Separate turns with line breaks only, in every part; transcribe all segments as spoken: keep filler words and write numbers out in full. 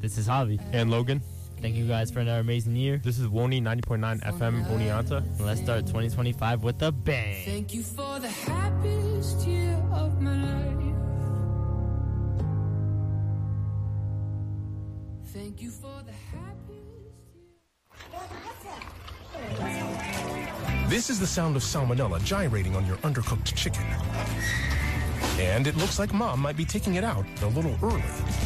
This is Javi.
And Logan.
Thank you guys for another amazing year.
This is Woni ninety point nine F M Oneonta.
And let's start twenty twenty-five with a bang.
Thank you for the happiest year of my life. Thank you for the happiest year.
This is the sound of salmonella gyrating on your undercooked chicken. And it looks like Mom might be taking it out a little early.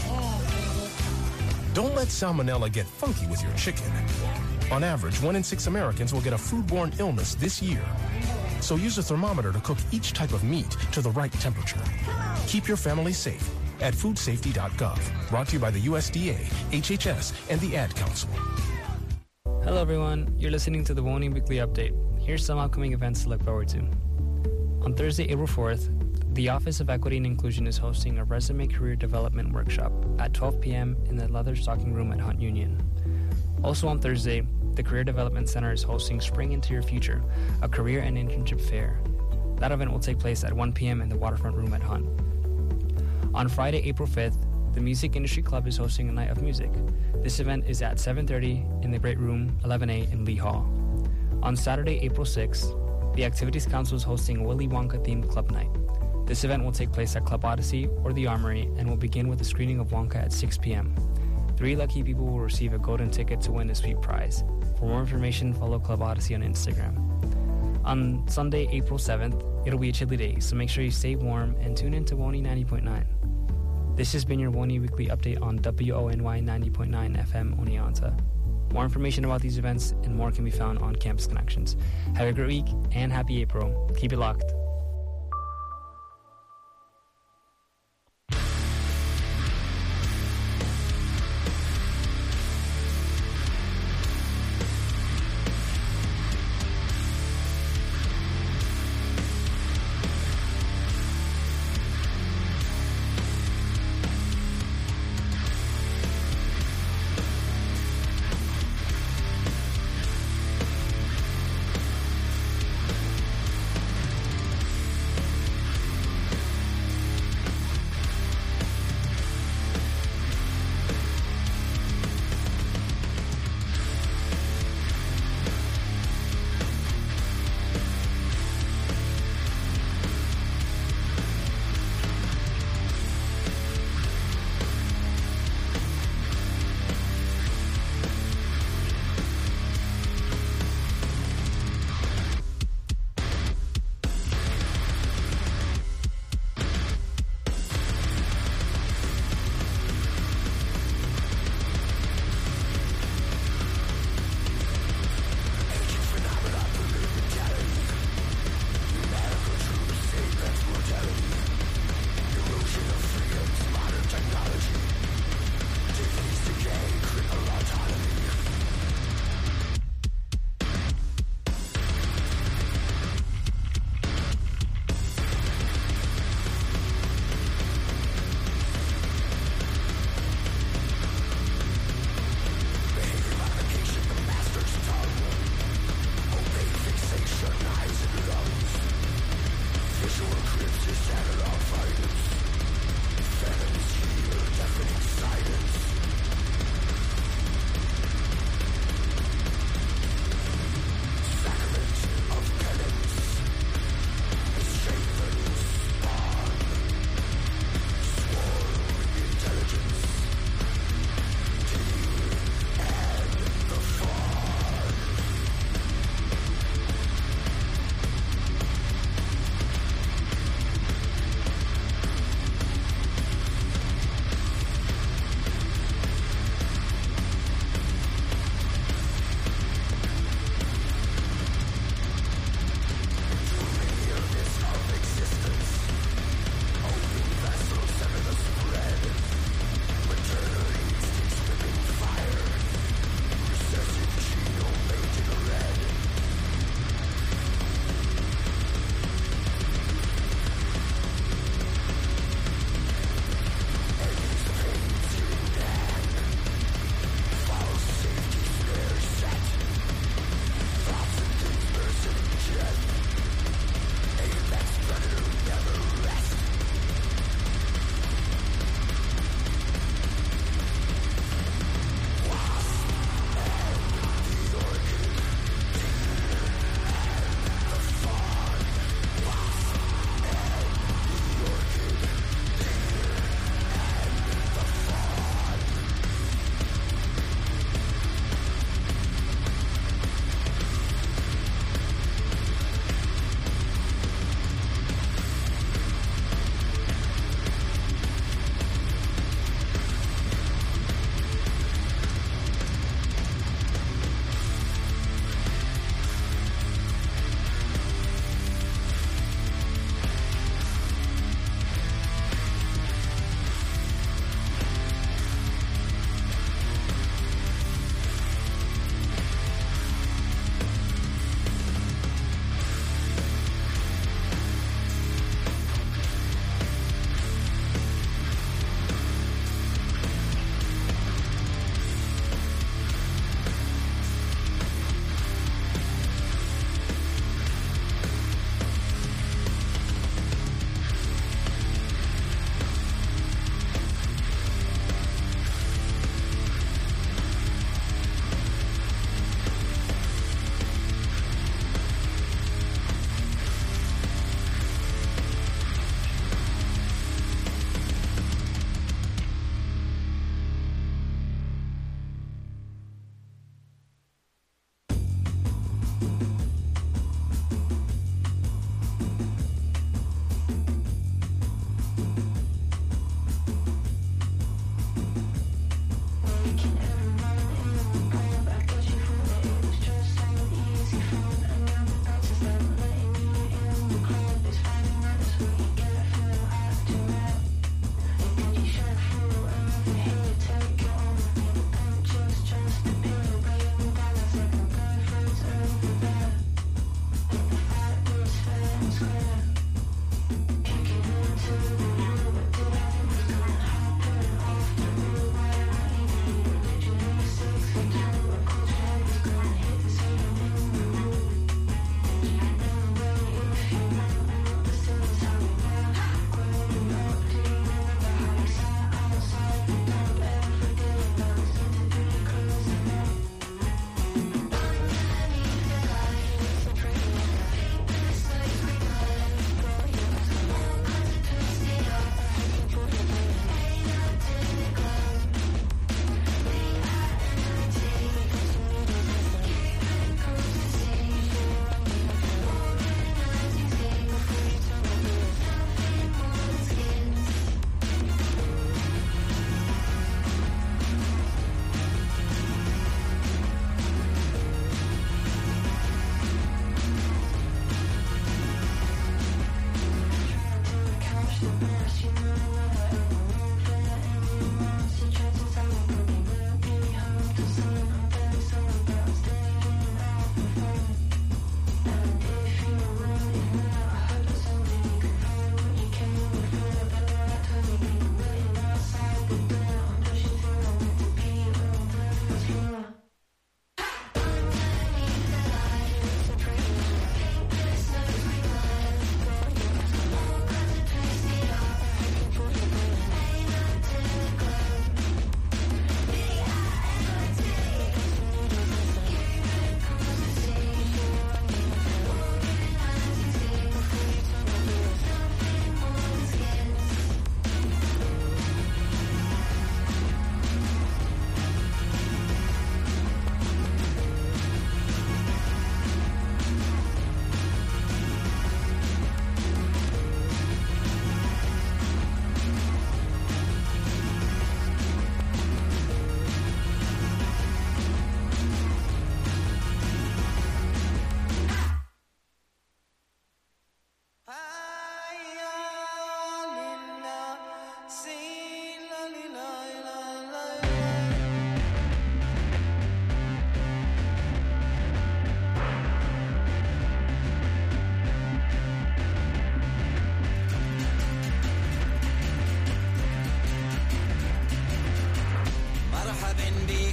Don't let salmonella get funky with your chicken. On average, one in six Americans will get a foodborne illness this year. So use a thermometer to cook each type of meat to the right temperature. Keep your family safe at food safety dot gov. Brought to you by the U S D A, H H S, and the Ad Council.
Hello everyone, you're listening to the Woni Weekly Update. Here's some upcoming events to look forward to. On Thursday, April fourth, the Office of Equity and Inclusion is hosting a Resume Career Development Workshop at twelve p.m. in the Leather Stocking Room at Hunt Union. Also on Thursday, the Career Development Center is hosting Spring Into Your Future, a career and internship fair. That event will take place at one p.m. in the Waterfront Room at Hunt. On Friday, April fifth, the Music Industry Club is hosting a night of music. This event is at seven thirty in the Great Room, eleven A in Lee Hall. On Saturday, April sixth, the Activities Council is hosting a Willy Wonka-themed club night. This event will take place at Club Odyssey or the Armory and will begin with a screening of Wonka at six p.m. Three lucky people will receive a golden ticket to win a sweet prize. For more information, follow Club Odyssey on Instagram. On Sunday, April seventh, it'll be a chilly day, so make sure you stay warm and tune in to Woni ninety point nine. This has been your Woni Weekly Update on W O N Y ninety point nine F M Oneonta. More information about these events and more can be found on Campus Connections. Have a great week and happy April. Keep it locked.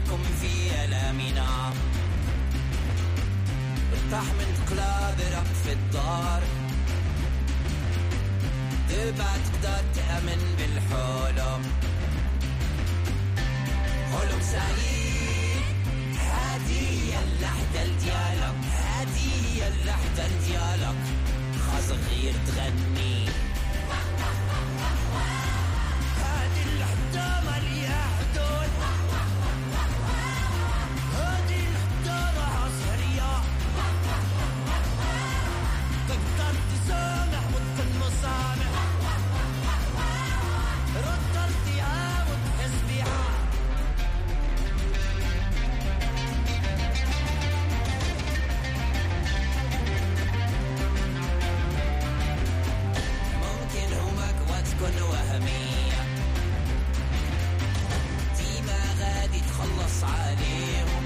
نشارككم في ألامنا ارتاح من قلابرك في الدار تبقى تقدر تأمن بالحلم حلم سعيد هادي هي اللحظة ديالك هادي هي اللحظة ديالك خصغير تغني هادي اللحظة مالية حدود هادي اللحظة راها سهرية تقدر تسامح وتكون مسامح رد ارتياح وتحس بيها تكون وهمية ديما غادي تخلص عليهم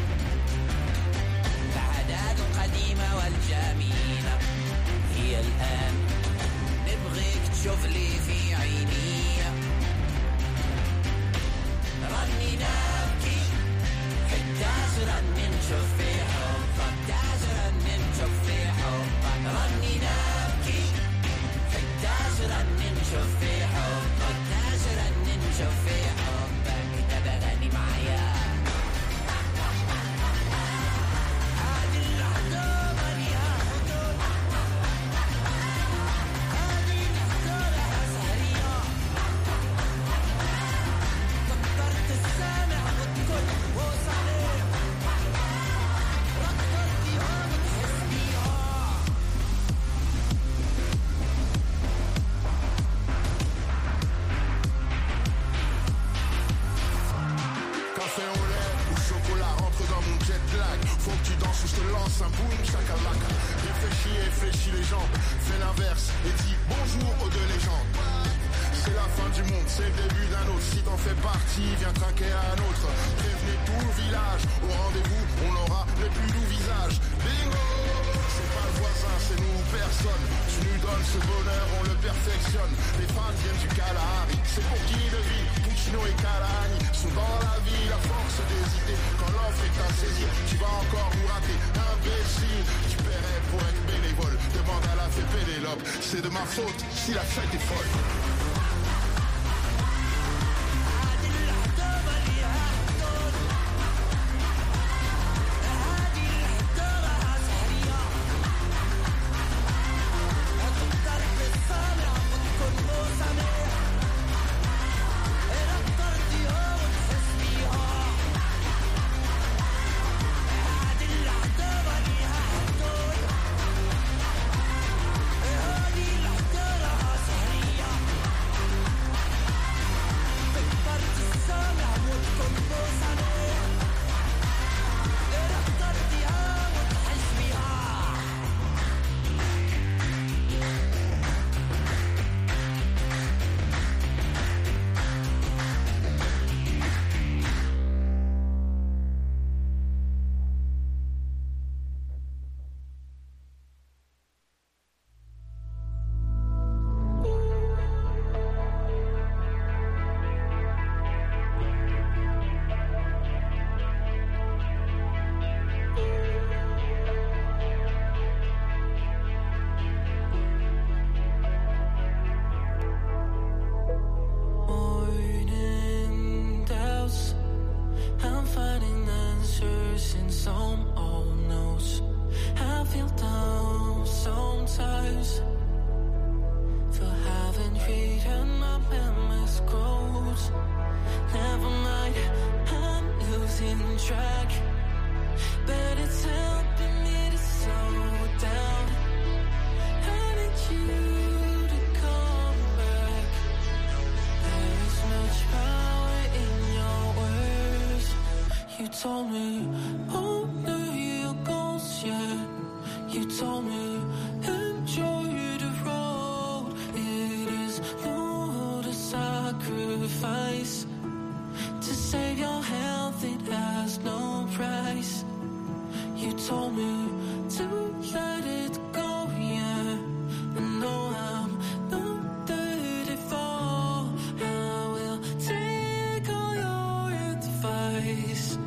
العادات القديمة والجميلة هي الآن نبغيك تشوف لي في عيني رني نبكي حتاج رني نشوف في حبك حتاج رني نشوف في حبك رني نبكي حتاج رني نشوف في حبك تاجرا نشوف في حبك تبغني معايا هذه اللحظة ماليها حدود هذه اللحظة لها سهرية تقدر تسامح وتكون وصريح رد ارتياح وتحس بيها
Café au lait ou chocolat rentre dans mon jet lag. Faut que tu danses ou je te lance un boom chakalaka. Réfléchis et fléchis les jambes. Fais l'inverse et dis bonjour aux deux légendes. C'est la fin du monde, c'est le début d'un autre. Si t'en fais partie, viens trinquer à un autre. Prévenez tout le village. Au rendez-vous, on aura les plus doux visages. Bingo! C'est pas le voisin, c'est nous ou personne. Tu nous donnes ce bonheur, on le perfectionne. Les fans viennent du Kalahari. C'est pour qui de vie? Puccino et Kalani sont dans la vie, la force d'hésiter. Quand l'offre est à saisir, tu vas encore nous rater. Imbécile, tu paierais pour être bénévole. Demande à la fée Pénélope, c'est de ma faute si la fête est folle.
told me, oh, no, you goes, yeah. You told me, enjoy the road. It is no the sacrifice to save your health. It has no price. You told me to let it go, yeah. And no, I'm not ready for. I will take all your advice.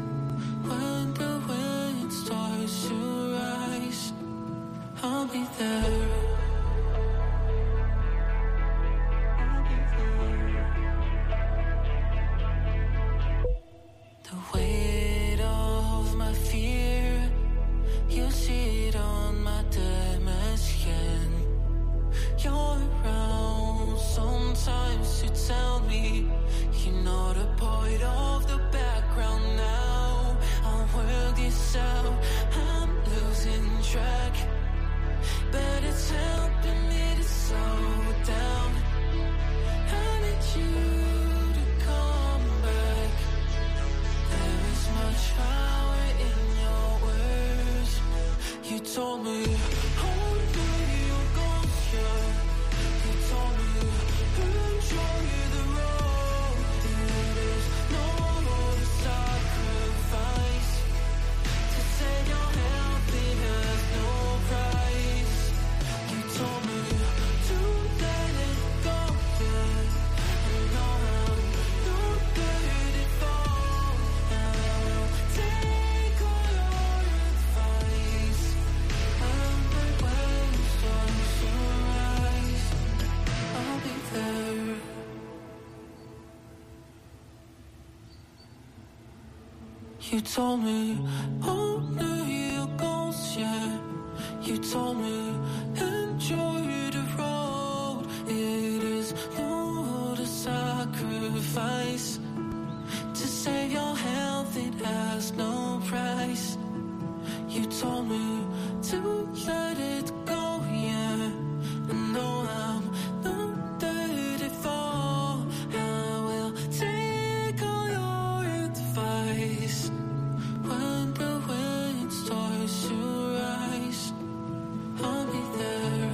You told me, only you gon' share. You told me, enjoy the road. It is no the sacrifice. To save your health, it has no price. You told me to let it go, yeah. And though I'm not ready for, I will take all your advice. When the wind starts to rise, I'll be there.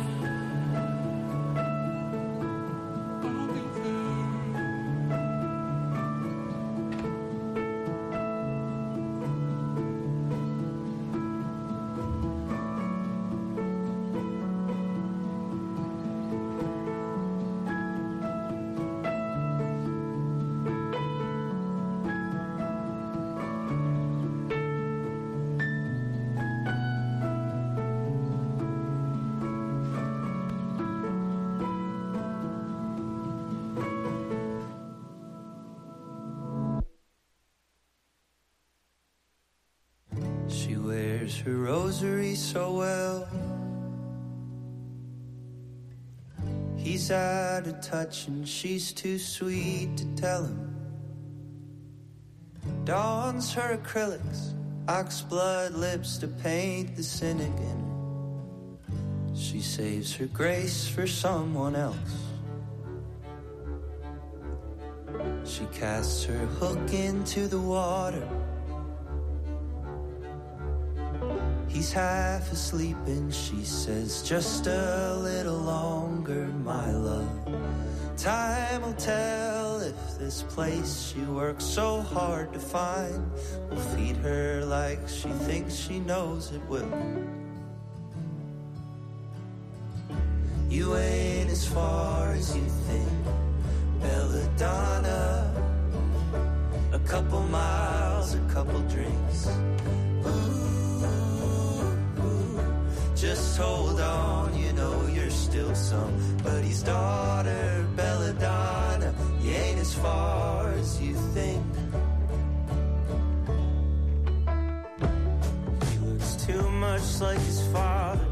I'll be there.
She wears her rosary so well. He's out of touch and she's too sweet to tell him. Dons her acrylics, oxblood lips to paint the cynic in her. She saves her grace for someone else. She casts her hook into the water. He's half asleep and she says, just a little longer, my love. Time will tell if this place she works so hard to find will feed her like she thinks she knows it will. You ain't as far as you think, Belladonna. A couple miles, a couple drinks. Just hold on, you know you're still somebody's daughter, Belladonna. You ain't as far as you think. He looks too much like his father.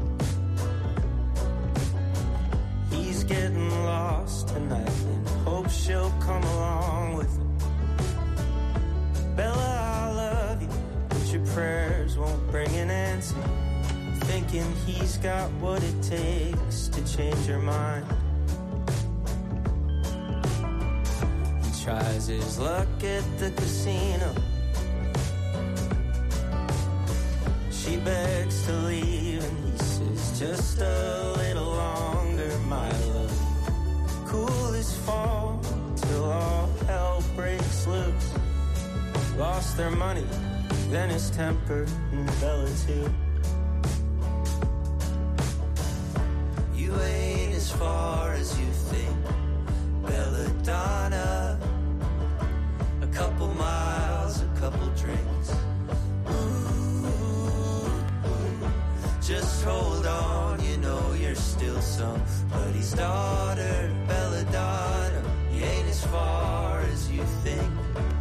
He's getting lost tonight and hopes she'll come along with him. Bella, I love you, but your prayers won't bring an answer. Thinking he's got what it takes to change her mind. He tries his luck at the casino. She begs to leave and he says, just a little longer, my love. Cool as fall till all hell breaks loose. Lost their money, then his temper, and Bella too. You ain't as far as you think, Belladonna. A couple miles, a couple drinks. Ooh, just hold on, you know you're still somebody's daughter, Belladonna. You ain't as far as you think.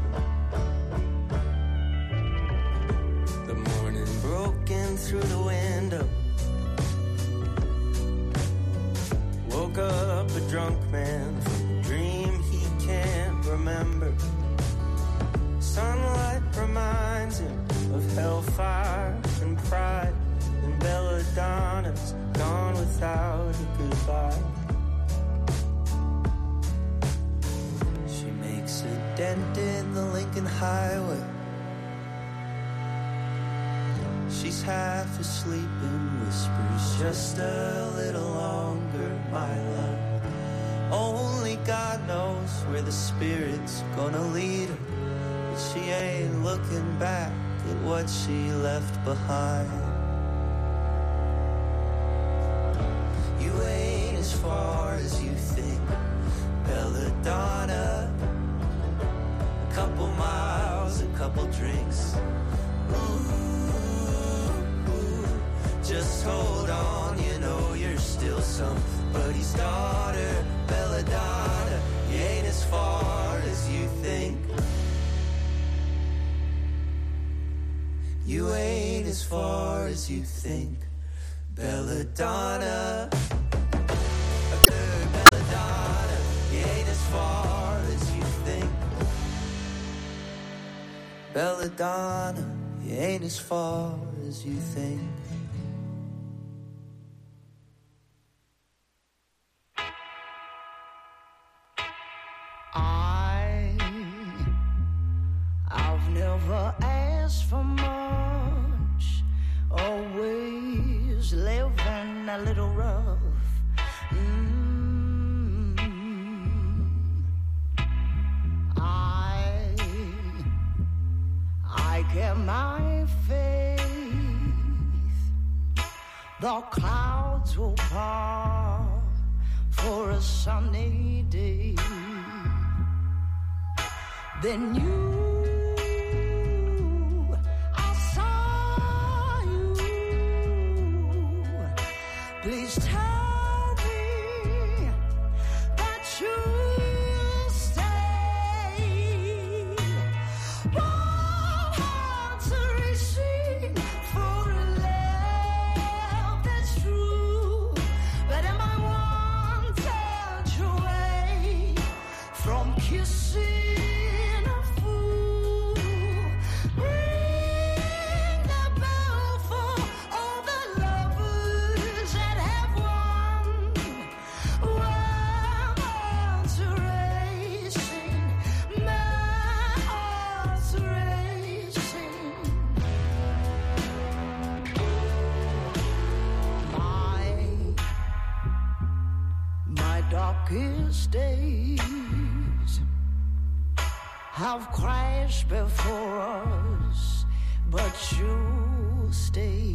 The morning broke in through the window. Woke up a drunk man from a dream he can't remember. Sunlight reminds him of hellfire and pride, and Belladonna's gone without a goodbye. She makes a dent in the Lincoln Highway. She's half asleep and whispers, just a little longer, my love. Only God knows where the spirit's gonna lead her, but she ain't looking back at what she left behind. You ain't as far as you think, Belladonna. A couple miles, a couple drinks. Ooh. Just hold on, you know you're still somebody's daughter, Belladonna. You ain't as far as you think. You ain't as far as you think. Belladonna, Belladonna, you ain't as far as you think. Belladonna, you ain't as far as you think.
I, I've never asked for much, always living a little rough. Mm. I, I get my faith, the clouds will part for a sunny day. Then you, I saw you. Please tell me that you'll stay. Warm hearts are racing for a love that's true. But am I one touch away from kissing? Darkest days have crashed before us, but you stay.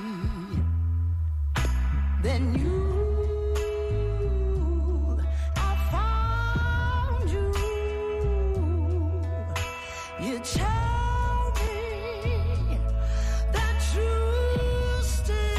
Then you, I found you. You tell me that you stay.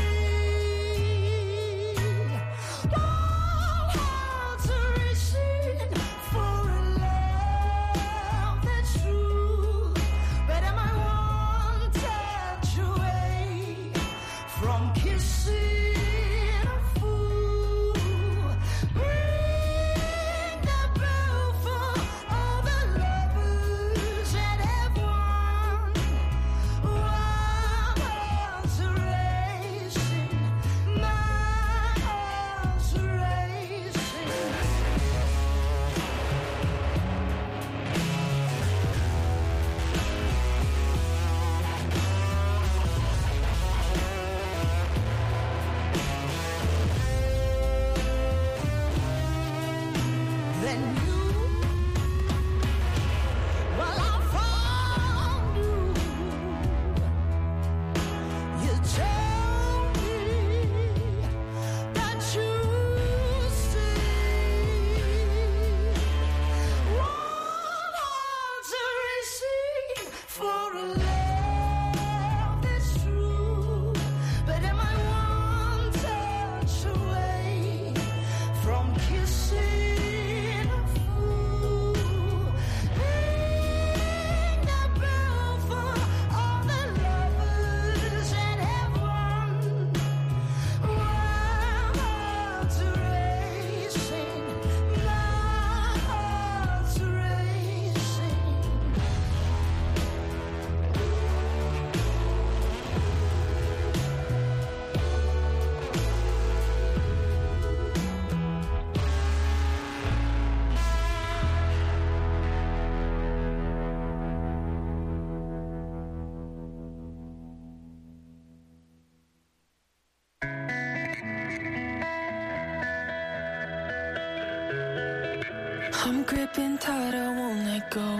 I'm gripping tight, I won't let go.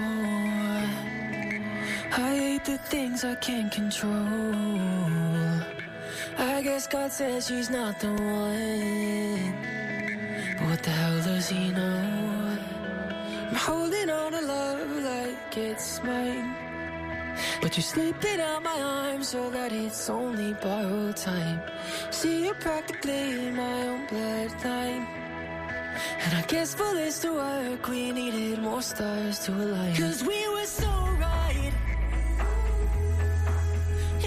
I hate the things I can't control. I guess God says she's not the one, but what the hell does he know? I'm holding on to love like it's mine, but you're slipping out my arms so that it's only borrowed time. See, you're practically my own bloodline, and I guess for this to work, we needed more stars to align. Cause we were so right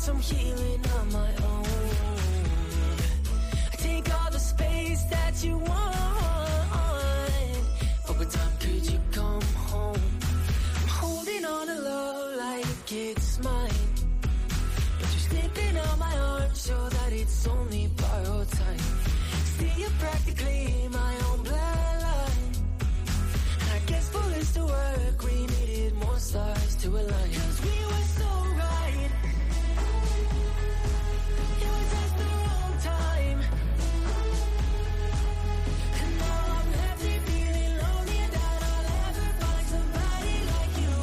some healing on my own. I take all the space that you want. Over time, could you come home? I'm holding on to love like it's mine, but you're slipping on my arm so that it's only borrowed time. See, you're practically my own bloodline, and I guess for this to work, we needed more stars to align. 'Cause we were so right. It was just the wrong time. And now I'm left here feeling lonely and doubt I'll ever find somebody like you.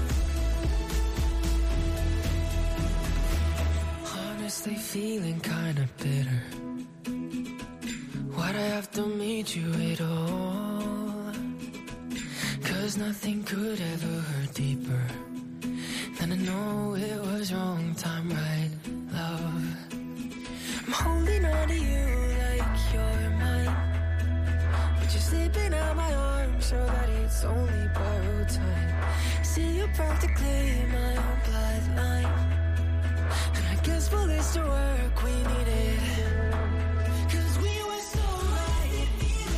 Honestly feeling kinda bitter. Why'd I have to meet you at all? 'Cause nothing could ever hurt deeper than to know it was wrong time, right, love? I'm holding on to you like you're mine, but you're slipping out my arms so that it's only borrowed time. See, you're practically my own bloodline, and I guess for this to work we need it. 'Cause we were so right.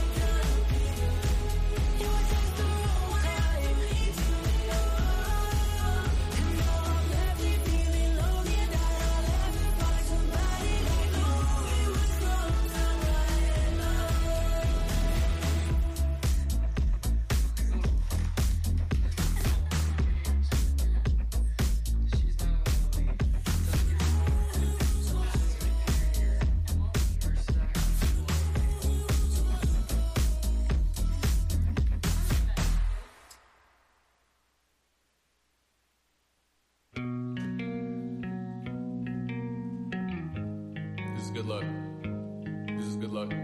It was just the wrong time. And now I'm left here feeling lonely and doubt I'll ever find somebody like you. It was wrong time, right, love.
This is good luck. This is good luck.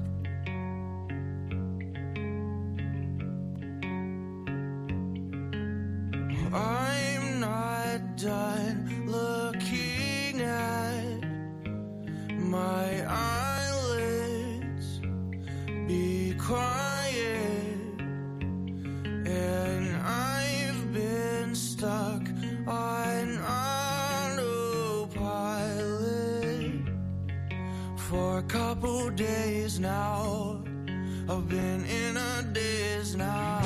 I'm not done looking at my eyelids. Be quiet. And I've been stuck on autopilot for a couple days now. I've been in a daze now.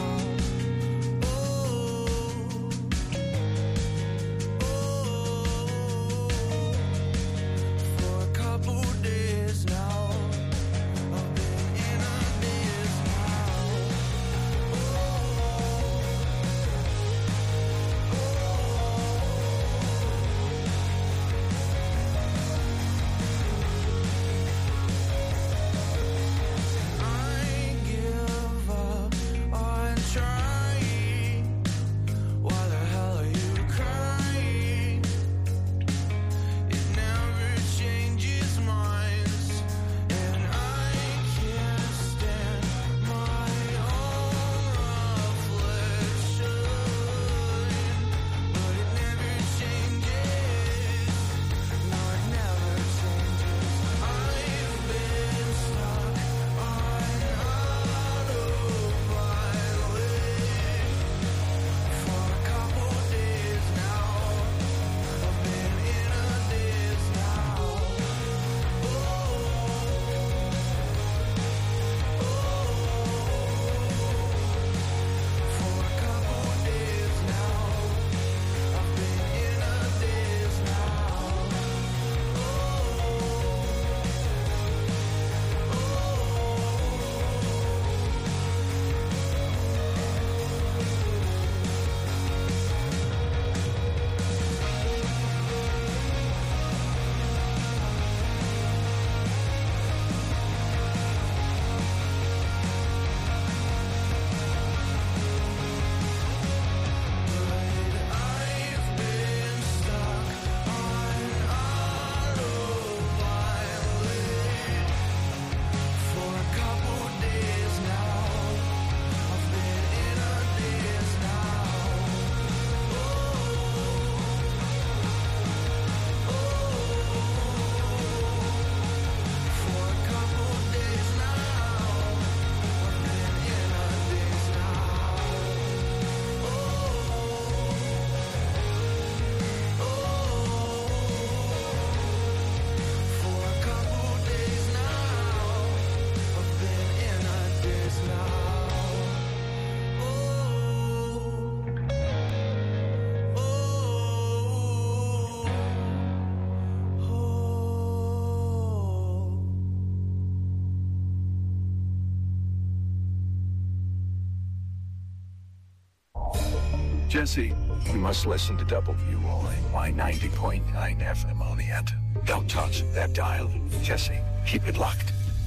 I give
Jesse, you must listen to W O A Y ninety point nine F M Oneonta. Don't touch that dial. Jesse, keep it locked.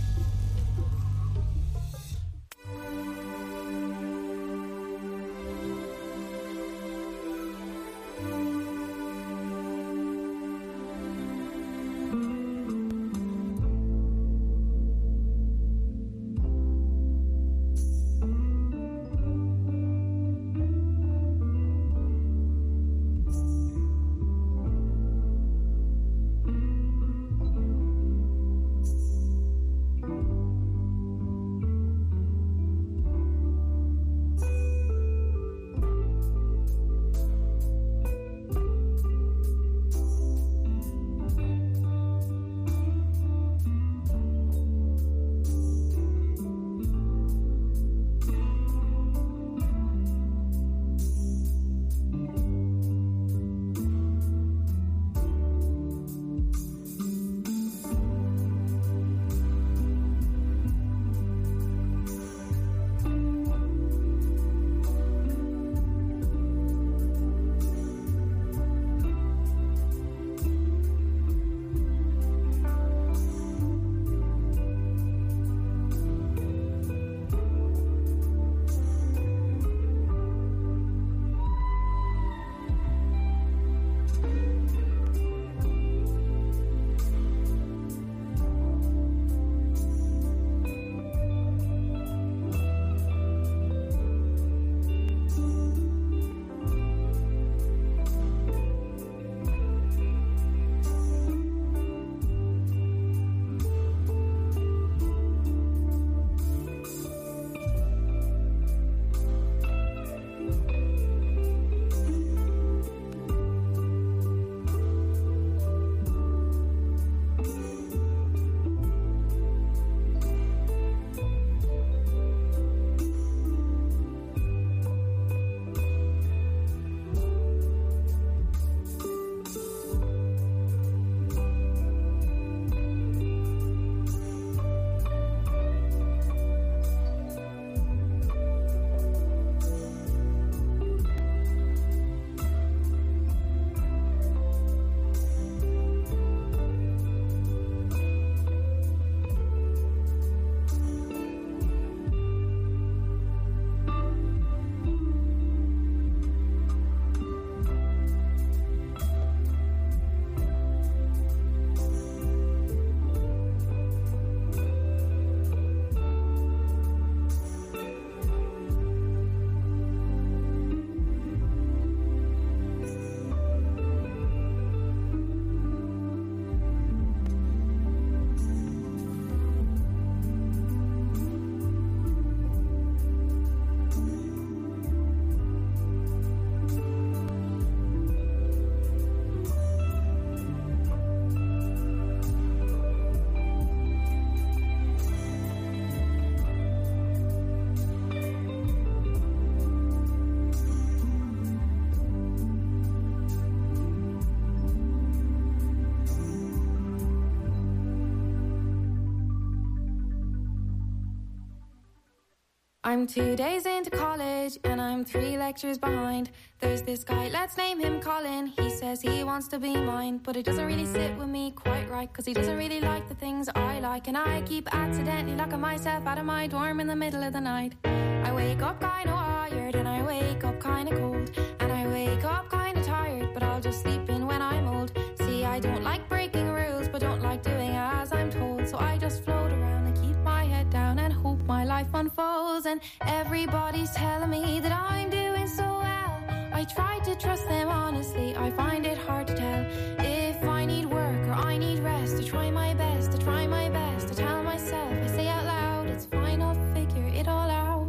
I'm two days into college and I'm three lectures behind. There's this guy, let's name him Colin. He says he wants to be mine, but it doesn't really sit with me quite right, cause he doesn't really like the things I like. And I keep accidentally locking myself out of my dorm in the middle of the night. I wake up kinda wired and I wake up kinda cold, and I wake up kinda tired, but I'll just sleep in when I'm old. See, I don't like breaking rules, but don't like doing as I'm told. So I just float around and keep my head down and hope my life unfolds. And everybody's telling me that I'm doing so well. I try to trust them honestly, I find it hard to tell if I need work or I need rest. I try my best, I try my best, I tell myself, I say out loud, it's fine, I'll figure it all out.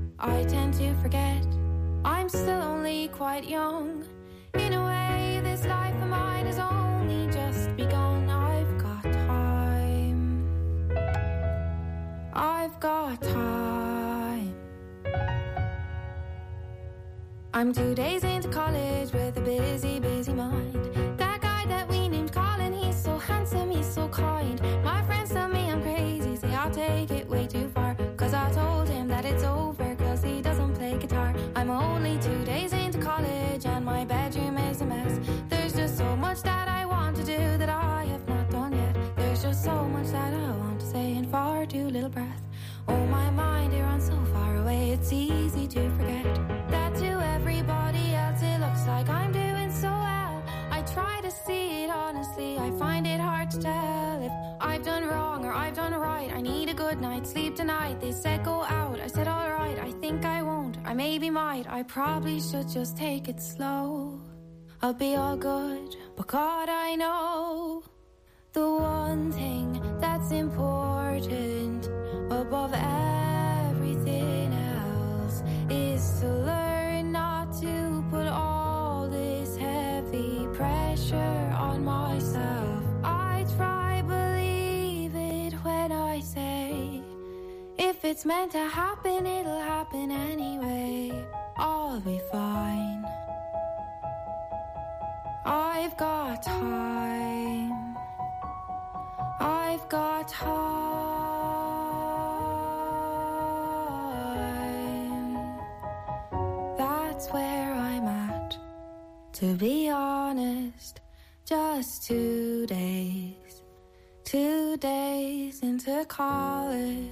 I tend to forget I'm still only quite young. In a way, this life of mine has only just begun. I've got time, I've got time. I'm two days into college with a busy, busy mind. That guy that we named Colin, he's so handsome, he's so kind. My friends tell me I'm crazy, say I'll take it way too far, cause I told him that it's over, cause he doesn't play guitar. I'm only two days into college good night, sleep tonight. They said go out, I said alright. I think I won't, I maybe might. I probably should just take it slow. I'll be all good, but God, I know the one thing that's important above everything else is to learn not to put all this heavy pressure on myself. I try believe it when I say if it's meant to happen, it'll happen anyway. I'll be fine. I've got time. I've got time. That's where I'm at. To be honest, just two days. Two days into college.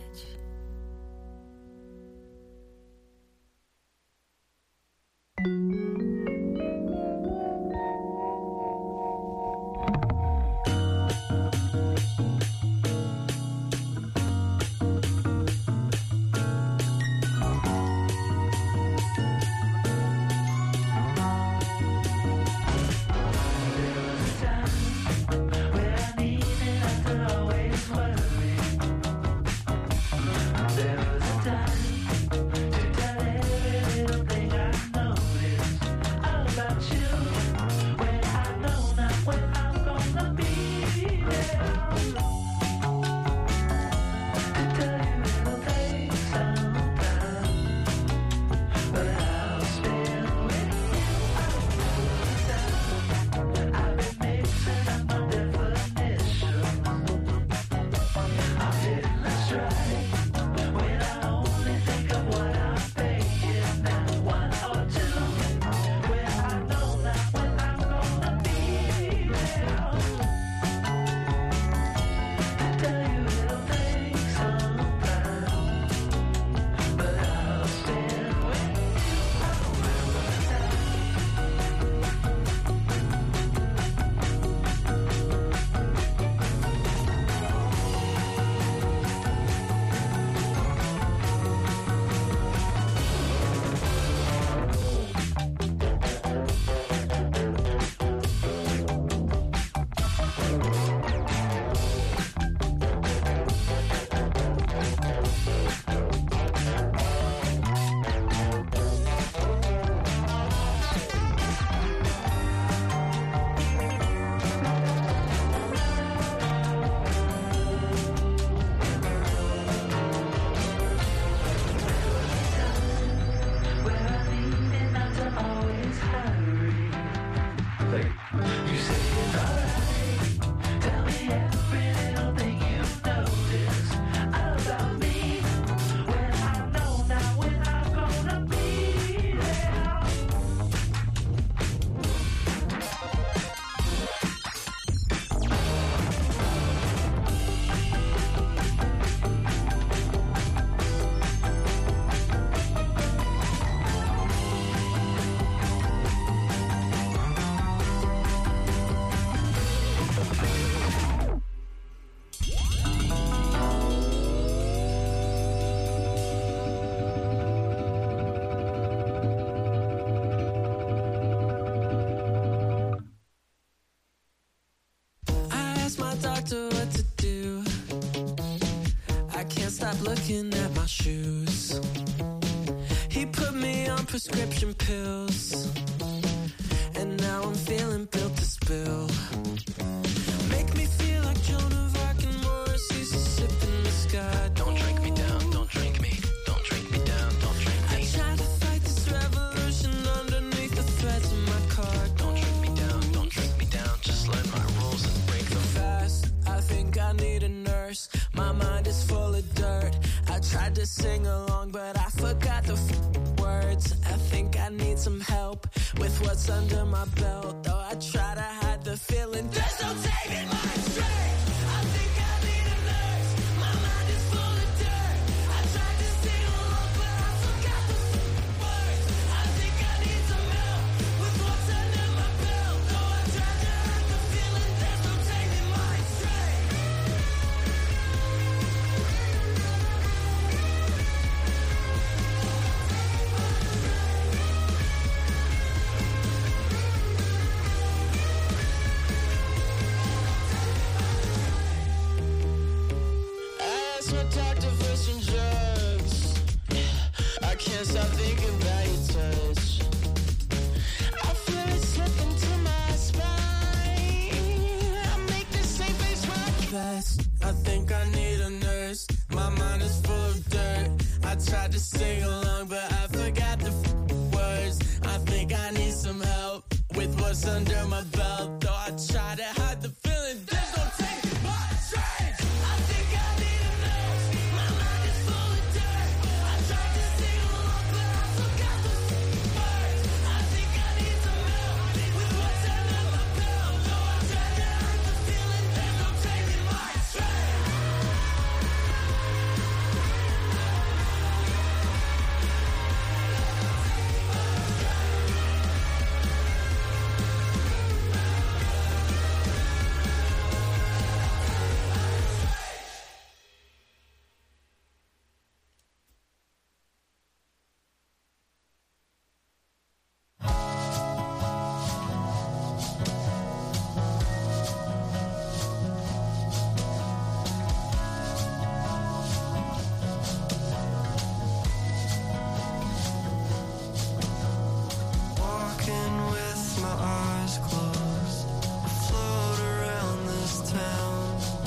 Doctor, what to do? I can't stop looking at my shoes. He put me on prescription pills, and now I'm feeling built to spill. Make me feel like Joan of Arc and Morrissey's sip in the sky. Don't drink me down, don't drink me, don't drink me down, don't drink me. I try to fight this revolution underneath the threads of my car. Don't drink me down, don't drink me down, just learn my rules and break them fast. I think I need a nurse, my mind is full of dirt. I tried to sing along, but I forgot the f- words. I think I need some help with what's under my belt. Though I try to hide the feeling, there's no saving my strength. I think I need a nurse, my mind is full of dirt. I tried to sing along, but I forgot the f- words. I think I need some help with what's under my belt. Though I try to hide the feeling, there's no saving my strength. can't stop thinking about your touch. I feel it slipping to my spine. I make the same face rock fast. I think I need a nurse. My mind is full of dirt. I tried to sing along, but I forgot the f- words. I think I need some help with what's under my belt. Though I try to hide the feeling, there's no taking my change. I think I need a nurse. My mind is full of dirt. I tried to sing along, but I forgot the f- words. I think I need some help with what's under my belt. Though I try to hide the feeling, there's no taking my change. Walking with my eyes closed, I float around this town.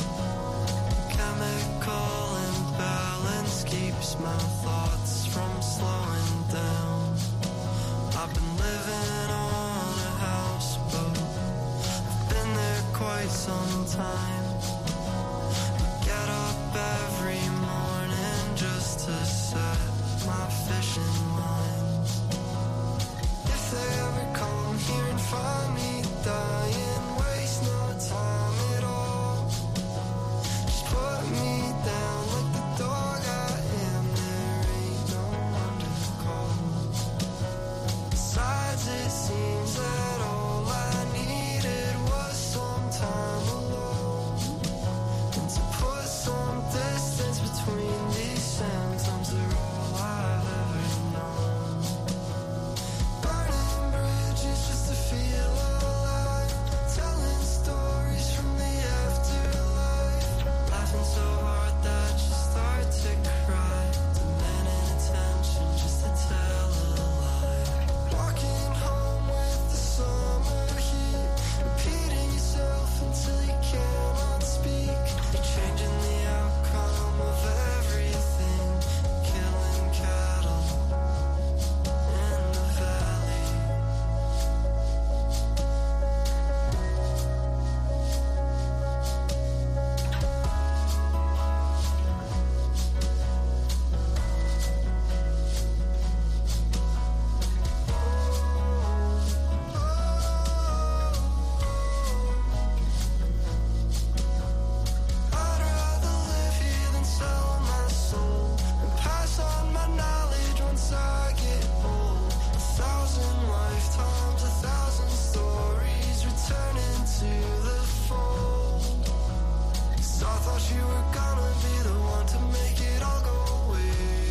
Chemical imbalance keeps my thoughts from slowing down. I've been living on a houseboat, I've been there quite some time. I get up every morning just to set my fishing lines. If they ever come here and find me dying, waste no time at all. Just put me down like the dog I am. There ain't no one to call. Besides, it seems that all I needed was some time alone, and to put some distance between these symptoms. They're all I've ever known. Burning bridges just to feel alive, telling stories from the afterlife, laughing so hard that you start to cry, demanding attention just to tell a lie. Walking home with the summer heat, repeating yourself until you cannot speak. You're changing the outcome of everything, killing cattle in the valley. I'd rather live here than sell my soul and pass on my knowledge once I get old. A thousand lifetimes, a thousand stories returning to the fold. 'Cause I thought you were gonna be the one to make it all go away.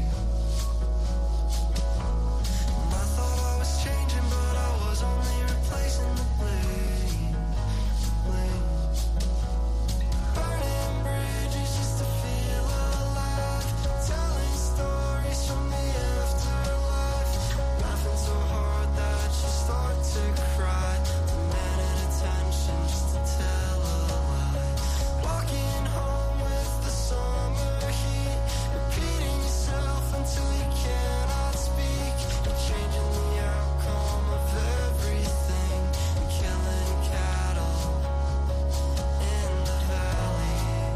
And I thought I was changing, but I was only replacing the blame. blame. Burning bridges just to feel alive, telling stories from the afterlife, laughing so hard that you start to cry, demanding attention just to tell a lie. Walking home with the summer heat, repeating yourself until you cannot speak. You're changing the outcome of everything, and killing cattle in the valley.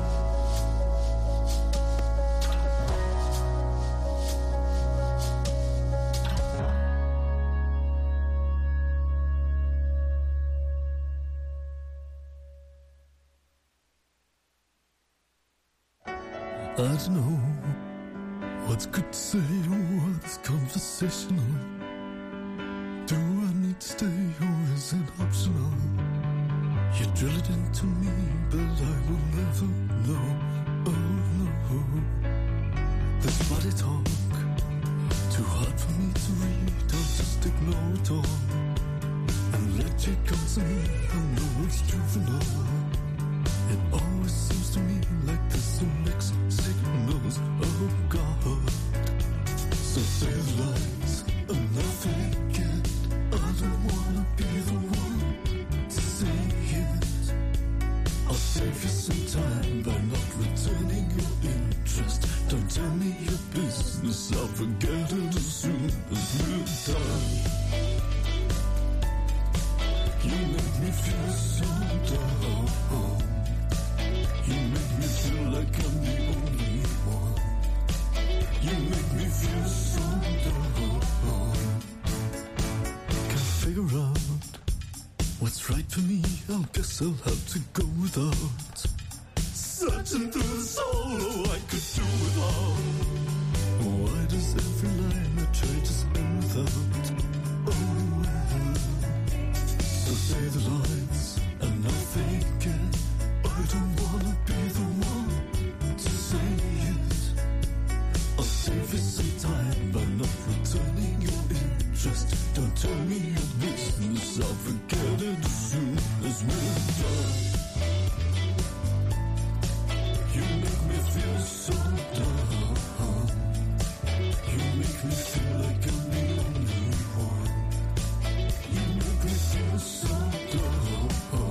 I don't know what's good to say or what's conversational. Do I need to stay or is it optional? You drill it into me, but I will never know. Oh no, this body talk, too hard for me to read. I'll just ignore it all and let you come to me. I know it's juvenile. It always seems to me like there's some mixed signals. Oh God, so say the lights and nothing can. I don't wanna be the one to say it. I'll save you some time by not returning your interest. Don't tell me your business, I'll forget it as soon as we're done. You make me feel so down. You make me feel like I'm the only one. You make me feel so down. Can't figure out what's right for me. I guess I'll have to go without. Searching through the soul, oh, I could do without. Why does every line I try to spend without? Oh, so say the lines and nothing can. I don't wanna be the one to say it. I'll save you some time by not returning your interest. Don't tell me your business, I'll forget it as soon as we're done. You make me feel so down. You make me feel like I'm the only one. You make me feel so down.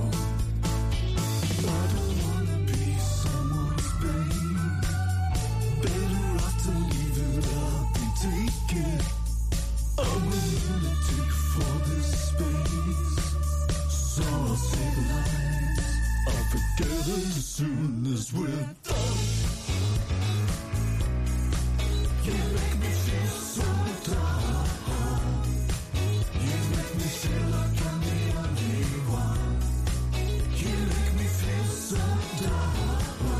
I don't wanna be someone's babe. Better off to leave it, I'll be taken. I'm a lunatic for this space. So I'll say the lines, I'll forget it as soon as we're done. You make me feel so down. You make me feel like I'm the only one. You make me feel so down.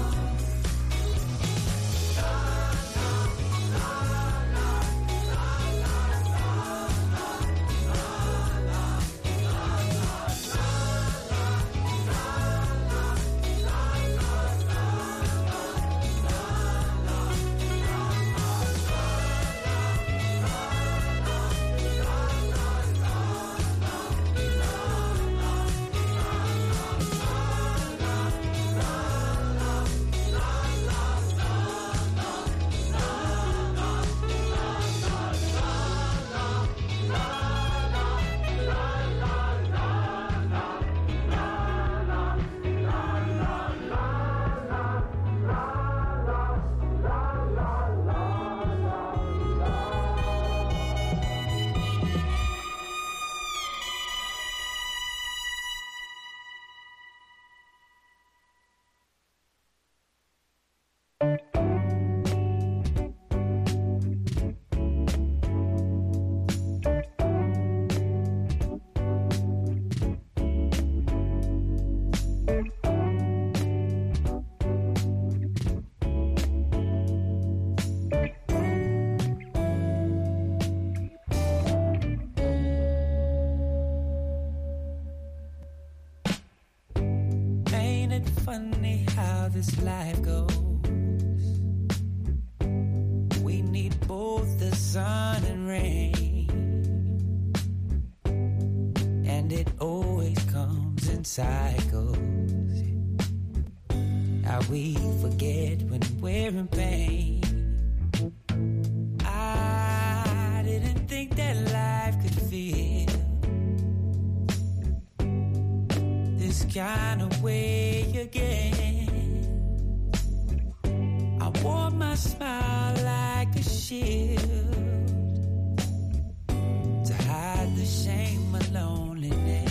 Funny how this life goes. We need both the sun and rain, and it always comes in cycles. How we forget when we're in pain. I didn't think that life could feel this kind of way again. I wore my smile like a shield to hide the shame of loneliness.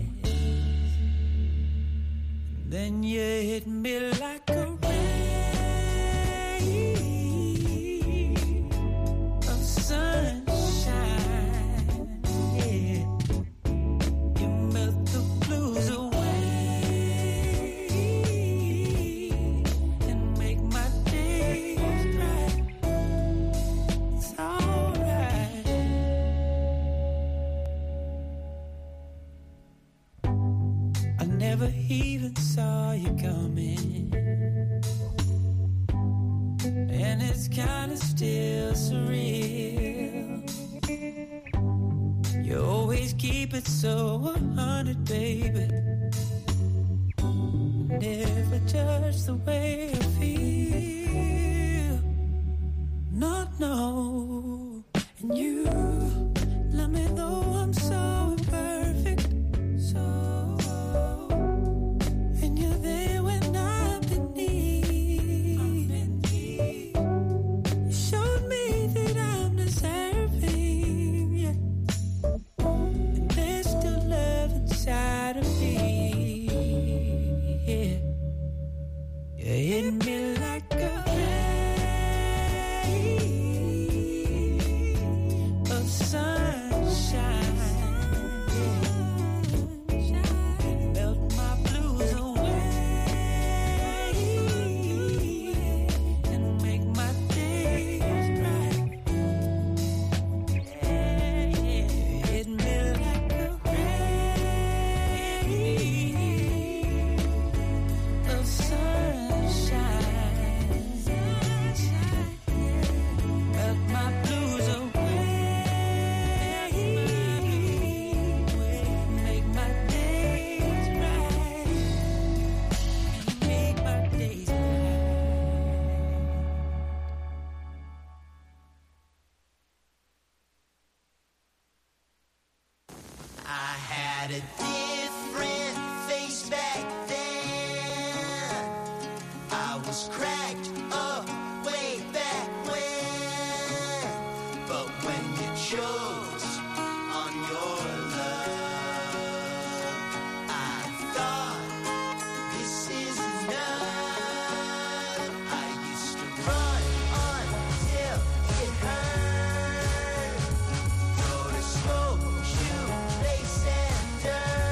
And then you hit me like a ray of sunshine. Yeah, you melt the blues away. Never even saw you coming, and it's kinda still surreal. You always keep it so a hundred, baby. Never judge the way I feel. No, no. And you love me though I'm so imperfect. So, and you're there when I'm in need. You showed me that I'm deserving, yeah. And there's still love inside of me, yeah. You hit me like a ray of sunshine. Melt my blues away and make my days bright. Hit me like a ray of sunshine. Melt my blues away, make my days bright, make my days bright.
I had a different face back then. I was cracked up way back when. But when you chose on your love, I thought this is enough. I used to run until it hurt. Go to school, shoot, lace and dirt.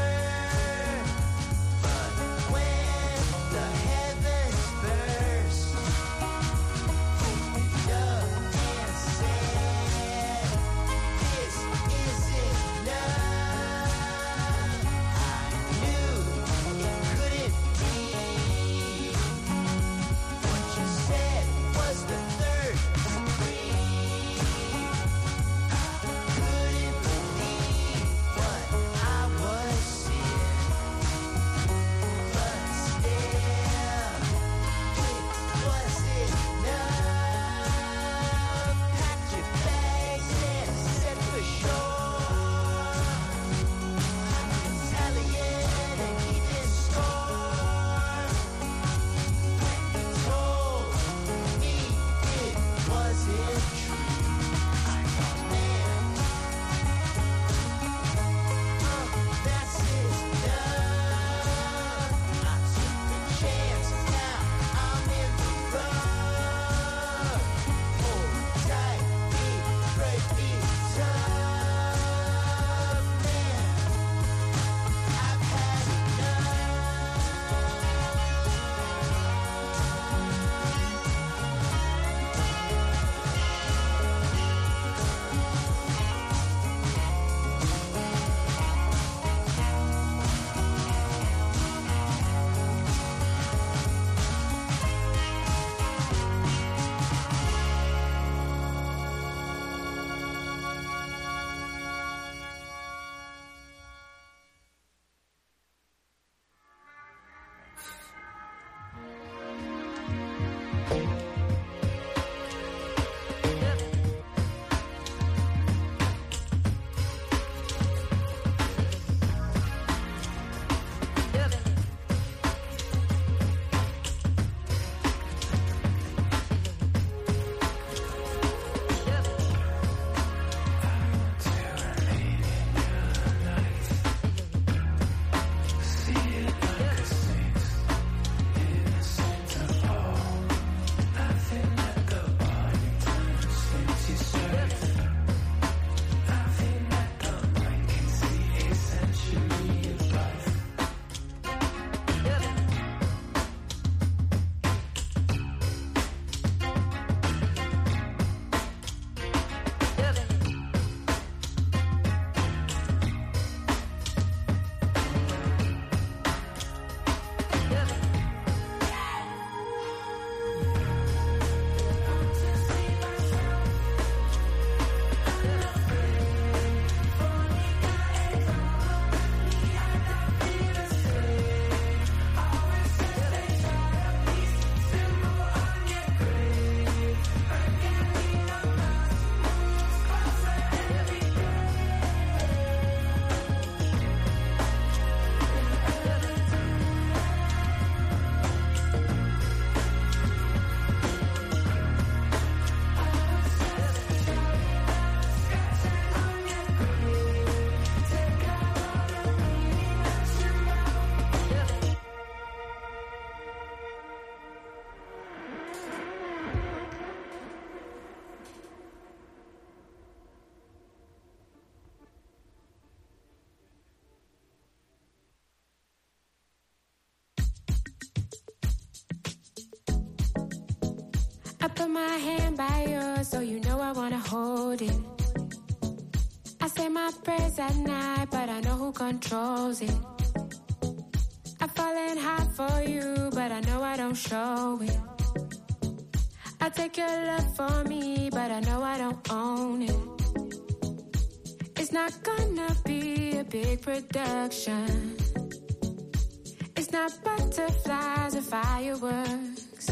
I put my hand by yours so you know I wanna hold it. I say my prayers at night, but I know who controls it. I'm falling hot for you, but I know I don't show it. I take your love for me, but I know I don't own it. It's not gonna be a big production. It's not butterflies or fireworks.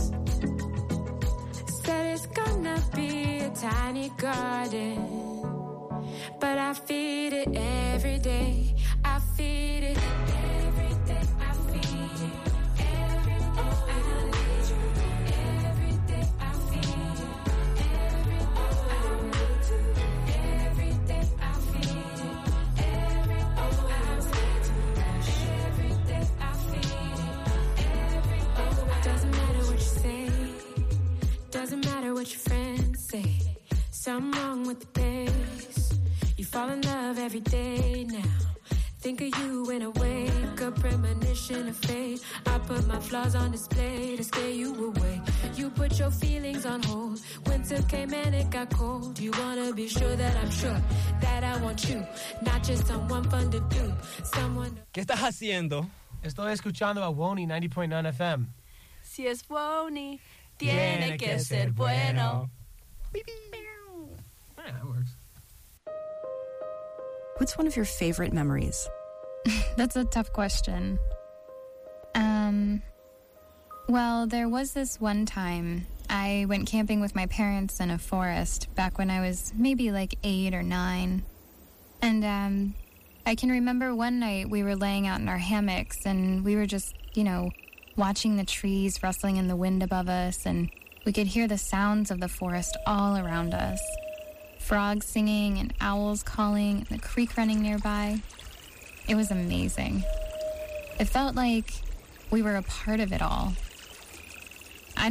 Said it's gonna be a tiny garden. But I feed it every day. I feed it every day. I feed it every day. I need you every day. I feed it every day. I need you every day. I feed it every day. I need you every day. I feed it every day. Doesn't matter what you say. Doesn't matter what your friends say. Something wrong with the pace. You fall in love every day now. Think of you in a wake, a premonition of fate. I put my flaws on display to scare you away. You put your feelings on hold. Winter came and it got cold. You wanna be sure that I'm sure that I want you, not just someone fun to do. Someone.
¿Qué estás haciendo?
Estoy escuchando a Wony ninety point nine F M.
Si es Wony, tiene que ser bueno.
Yeah, that works.
What's one of your favorite memories?
That's a tough question. Um, well, there was this one time I went camping with my parents in a forest back when I was maybe like eight or nine. And um, I can remember one night we were laying out in our hammocks and we were just, you know, watching the trees rustling in the wind above us, and we could hear the sounds of the forest all around us. Frogs singing and owls calling and the creek running nearby. It was amazing. It felt like we were a part of it all.